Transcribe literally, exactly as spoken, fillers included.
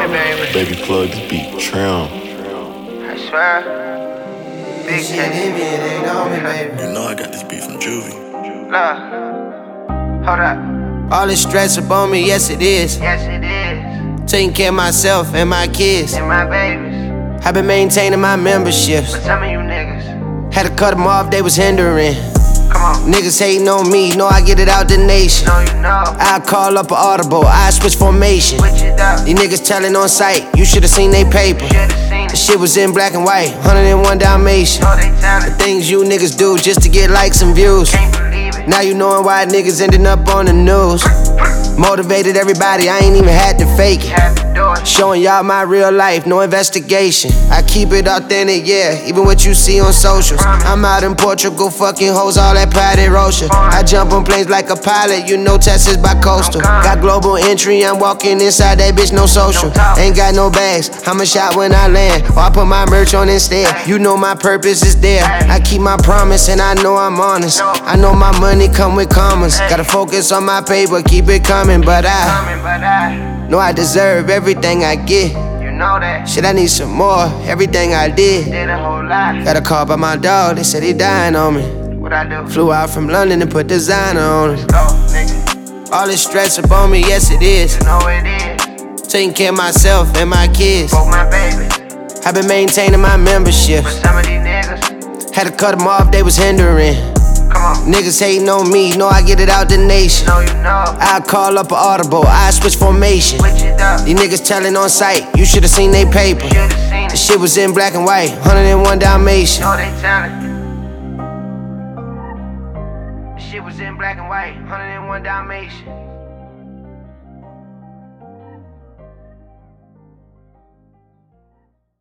me, baby. Baby, plug this beat, trim. I swear. Big Shit in me, it ain't on me, baby. You know I got this beat from Juvie. Look. Hold up. All this stress up on me, yes it is. Yes, it is. Taking care of myself and my kids. And my babies. I've been maintaining my memberships. But some of you niggas. Had to cut them off, they was hindering. Come on. Niggas hating on me, know I get it out the nation. No, you know. I call up an audible, I switch formation. Switch it up. These niggas telling on sight, you should've seen they paper. Should've seen The it. shit was in black and white, one oh one Dalmatian. No, they The tellin'. things you niggas do just to get likes and views. Can't believe it. Now you knowing why niggas ending up on the news. Motivated everybody, I ain't even had to fake it. Had to do it. Showing y'all my real life, no investigation. I keep it authentic, yeah, even what you see on socials. I'm out in Portugal, fucking hoes, all that private Rocha. I jump on planes like a pilot, you know Texas by coastal. Got global entry, I'm walking inside that bitch, no social. Ain't got no bags, I'ma shot when I land, or I put my merch on instead. You know my purpose is there, I keep my promise and I know I'm honest. I know my money come with commas, gotta focus on my paper, keep it coming, but I Coming, but I. know I deserve everything I get. You know that. Shit, I need some more, everything I did. Did a whole lot. Got a call by my dog, they said he dying on me. What I do? Flew out from London and put designer on it. Go, nigga. All this stress up on me, yes it is. You know it is. Taking care of myself and my kids. Both my babies. I've been maintaining my memberships. But some of these niggas. Had to cut them off, they was hindering. Come on. Niggas hating on me, know I get it out the nation. No, you know. I call up an audible, I switch formation. Switch it up. These niggas telling on sight, you should've seen they paper. Should've seen The it. shit was in black and white, one oh one Dalmatian. No, they tellin'. The shit was in black and white, one oh one Dalmatian.